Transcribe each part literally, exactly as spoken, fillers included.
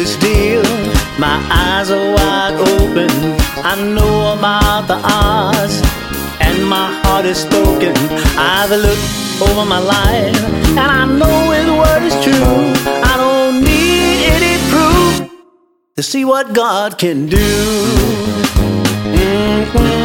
this deal. My eyes are wide open. I know about the odds, and my heart is spoken. I've looked over my life, and I know His word is true. I don't need any proof to see what God can do. Mm-hmm.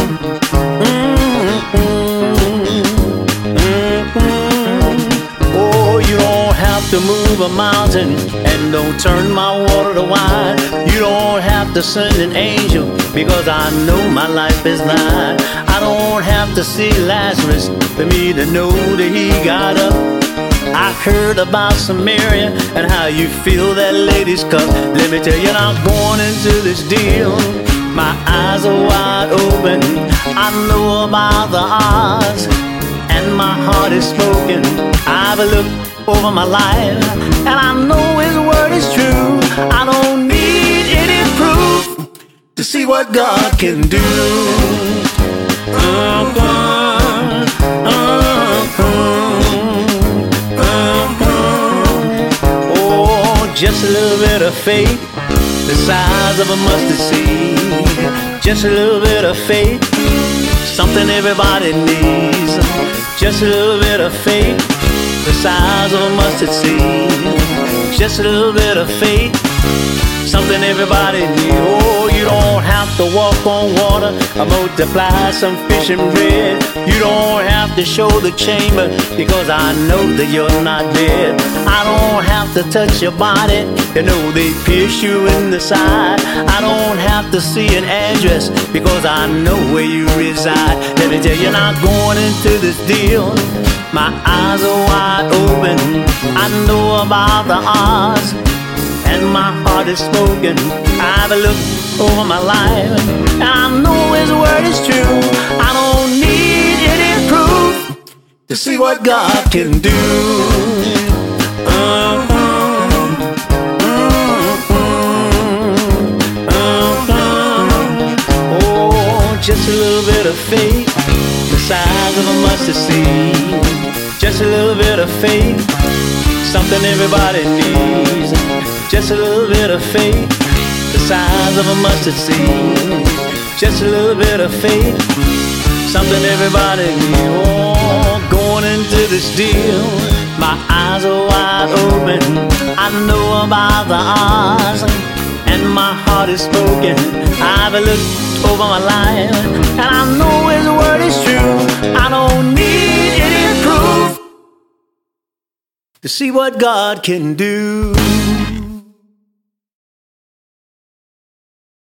To move a mountain and don't turn my water to wine. You don't have to send an angel, because I know my life is thine. I don't have to see Lazarus for me to know that he got up. I heard about Samaria and how you fill that lady's cup. Let me tell you, I'm going into this deal. My eyes are wide open. I know about the odds, and my heart is spoken. I've looked over my life, and I know His word is true. I don't need any proof to see what God can do. Uh-huh, uh-huh, uh-huh. Oh, just a little bit of faith, the size of a mustard seed. Just a little bit of faith, something everybody needs. Just a little bit of faith, the size of a mustard seed. Just a little bit of faith, something everybody needs. Oh, you don't have to walk on water or multiply some fish and bread. You don't have to show the chamber, because I know that you're not dead. I don't have to touch your body to know they pierce you in the side. I don't have to see an address, because I know where you reside. Let me tell you, not going into this deal. My eyes are wide open. I know about the odds, and my heart is spoken. I've looked over my life, and I know His word is true. I don't need any proof to see what God can do. Uh-huh, uh-huh, uh-huh. Oh, just a little bit of faith, the size of a mustard seed. Just a little bit of faith, something everybody needs. Just a little bit of faith, the size of a mustard seed. Just a little bit of faith, something everybody needs. Oh, going into this deal, my eyes are wide open. I know about the odds, and my heart is spoken. I've looked over my life, and I know His word is true. I don't need any proof to see what God can do.